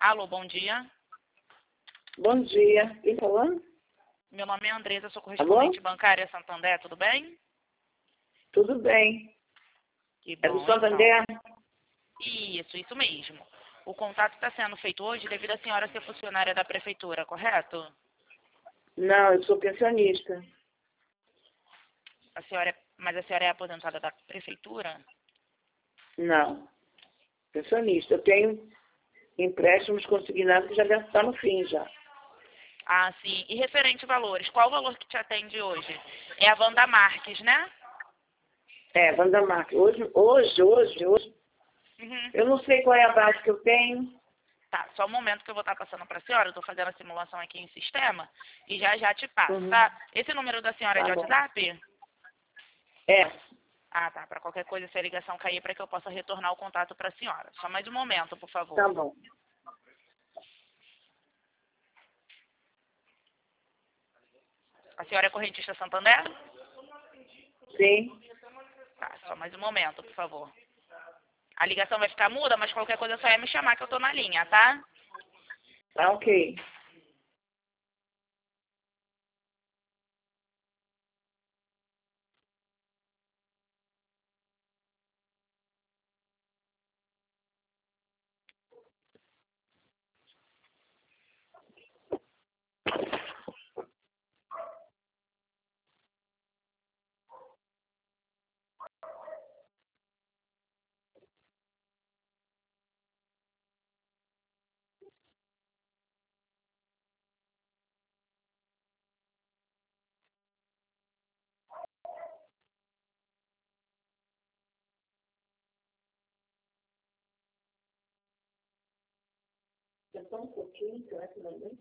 Alô, bom dia. Bom dia. Quem falando? Meu nome é Andresa, sou correspondente Alô? bancária Santander, tudo bem? Tudo bem. Que É bom, do Santander? então. Isso mesmo. O contato está sendo feito hoje devido à senhora ser funcionária da prefeitura, correto? Não, eu sou pensionista. Mas a senhora é aposentada da prefeitura? Não, pensionista. Eu tenho empréstimos consignados que já deve estar no fim já. Ah, sim. E referente a valores, qual o valor que te atende hoje? É a Wanda Marques, né? É, Vandamark. Hoje, Uhum. eu não sei qual é a base que eu tenho. Tá, só um momento que eu vou estar passando para a senhora. Eu estou fazendo a simulação aqui em sistema e já te passo, Uhum. tá? Esse número da senhora é de Tá bom. WhatsApp? É, Ah, tá. Para qualquer coisa, se a ligação cair, para que eu possa retornar o contato para a senhora. Só mais um momento, por favor. tá bom. A senhora é correntista Santander? Sim, Tá, só mais um momento, por favor. A ligação vai ficar muda, mas qualquer coisa só é me chamar que eu tô na linha, tá? tá ok. Só um pouquinho, será que vai bem?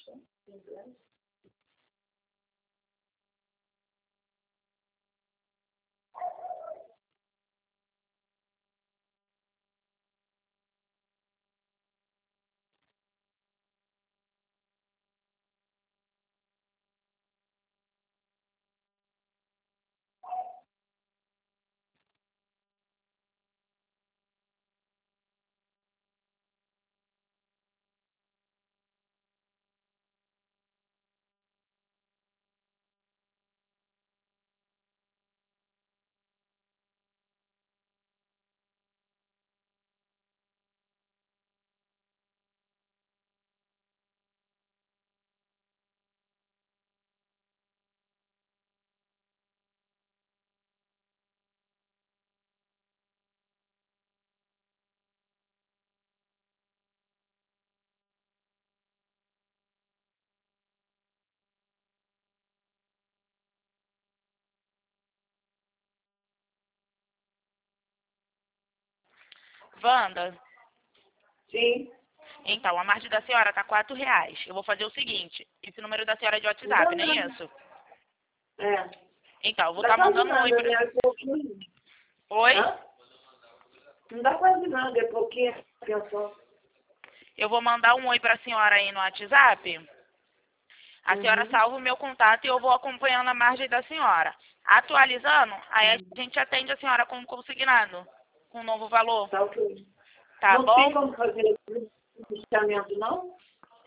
Wanda, Sim. então, a margem da senhora tá R$ 4. Eu vou fazer o seguinte. Esse número da senhora é de Não dá WhatsApp, não é nada. isso? É. Então, eu vou Não estar dá quase mandando um oi nada, pra... né? É pouquinho. Oi? Hã? Não dá quase nada, é pouquinho. Pensou. Eu vou mandar um oi pra senhora aí no WhatsApp. A senhora Uhum. salva o meu contato e eu vou acompanhando a margem da senhora. Atualizando, aí a gente atende a senhora com consignado, com um novo valor. Tá ok. Tá Não tem bom? como fazer financiamento, não?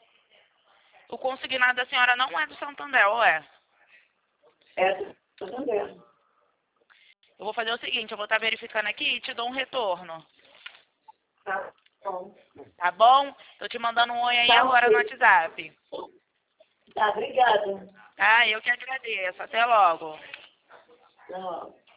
O consignado da senhora não é do Santander, ou é? É do Santander. Eu vou fazer o seguinte, eu vou estar verificando aqui e te dou um retorno. Tá bom. Tá bom? Tô te mandando um oi aí Tá agora no ok. WhatsApp. Tá, obrigada. Tá? Eu que agradeço. Até logo. Tchau.